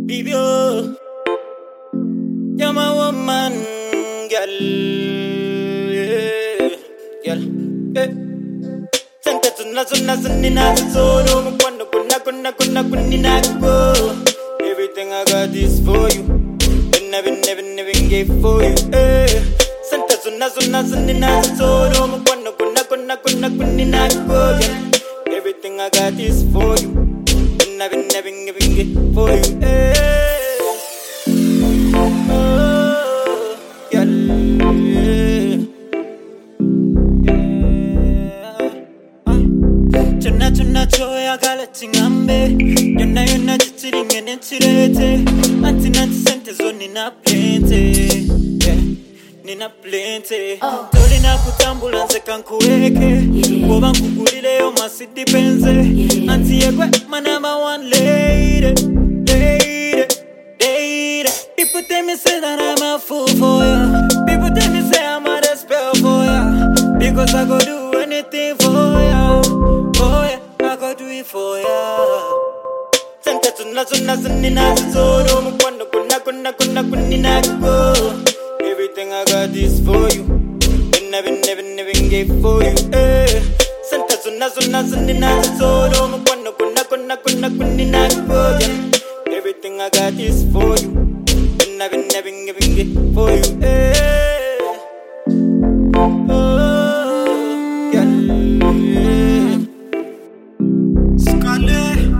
Baby, oh, you're my woman, girl. Yeah, girl. Yeah. Santa tuna nina solo cuando kuna go. Everything I got is for you. Never gave for you. Santa tuna nina solo cuando kuna go. Everything I got is for you. Never gave for you. Oh, girl. Chona choya galati ngambe yona chichiringe nechirete anti sente zo nina plenty nina plenty tori na kutambula nze kankuweke kuba nkugulire yo masidi benze anti yegwe my number one lady. People tell me say that I'm a fool for ya. People tell me say I'm a spell for ya. Because I go do anything for ya. Oh yeah, I go do it for ya. Santa tuna nina solo cuando kuna go. Everything I got is for you. Never gave for you. Santa tuna nina solo cuando kuna go. Everything I got is for you. Never giving for you. Oh, girl. Scarlet.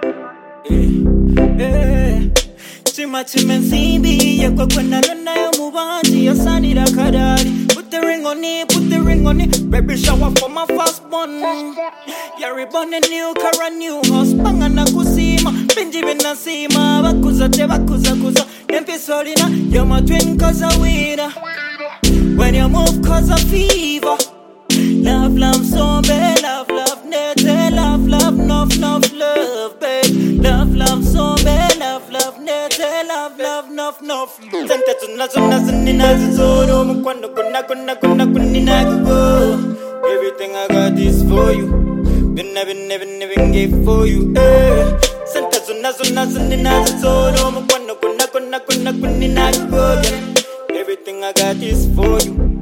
Chimensimbi yekwe kwena lona yo mubanji yasanira kadari. Put the ring on it. Baby shower for my first born. Yeah, reborn a new car, a new house. Bangana kusima, Benji benasima. Bakuza. Empisolina, you're my twin cause a winner. When you move cause a fever. Love, so bad. Love, nete. Love, love, babe. Love, so bad. Love, nete. Love. Santa tuna nina solo cuando kuna go. Everything I got is for you. Never gave for you. Santa tuna nina solo cuando kuna go. Everything I got is for you.